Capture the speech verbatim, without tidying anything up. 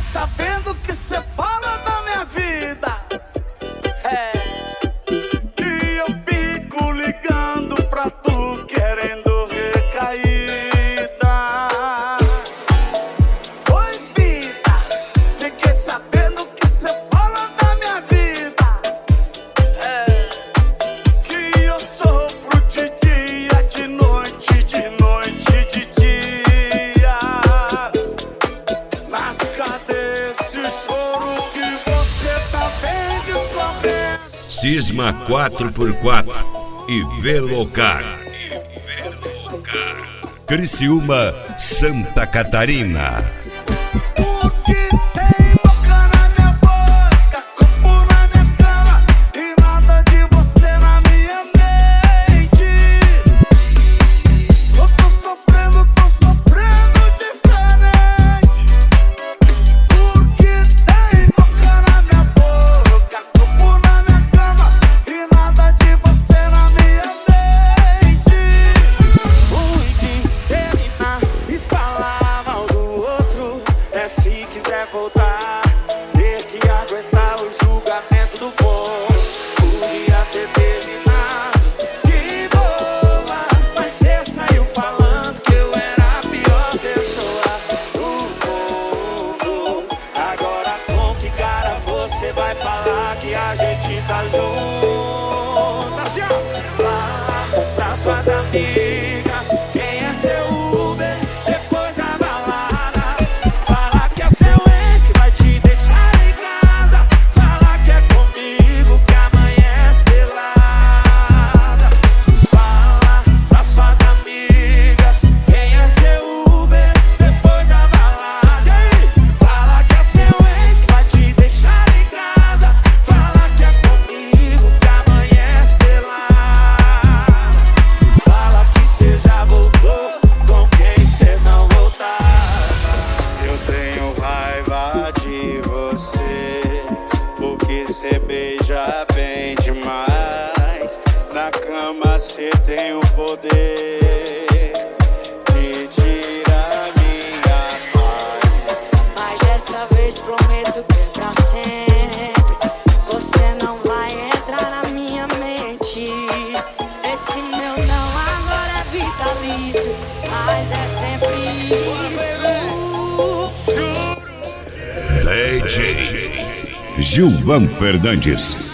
sabendo que cê fala da minha vida. É que eu fico ligando pra tu querendo recaída. Oi, vida, fiquei sabendo que cê fala da minha vida. É que eu sofro de dia, de noite, de noite, de dia. Mas cadê esse choro que você tá bem descobrindo? Cisma quatro por quatro e Velocar. Criciúma, Santa Catarina. O que tem boca na minha boca, corpo na minha cama e nada de você na minha mente. Eu tô sofrendo, tô sofrendo diferente. O que tem boca na minha boca, corpo na minha cama e nada de você na minha mente. Ruim de terminar e falar mal do outro. É se quiser voltar, ter que aguentar o julgamento do povo. Podia ter terminado de boa, mas cê saiu falando que eu era a pior pessoa do mundo. Agora com que cara você vai falar que a gente tá junto? Assim, ó. Fala pras suas amigas quem é seu Uber depois da balada. Fala que é seu ex que vai te deixar em casa. Fala que é comigo que amanhece pelada. Fala pras suas amigas quem é seu Uber depois da balada. E aí? Fala que é seu ex que vai te deixar em casa. Fala que é comigo que amanhece pelada. Fala que cê já voltou com quem cê não voltava. Eu tenho raiva de você, porque cê beija bem demais. Na cama cê tem o poder de tirar minha paz. Mas dessa vez prometo que é pra sempre. Você não vai entrar na minha mente. Esse meu não agora é vitalício, mas é sempre isso. D J Gilvan Fernandes.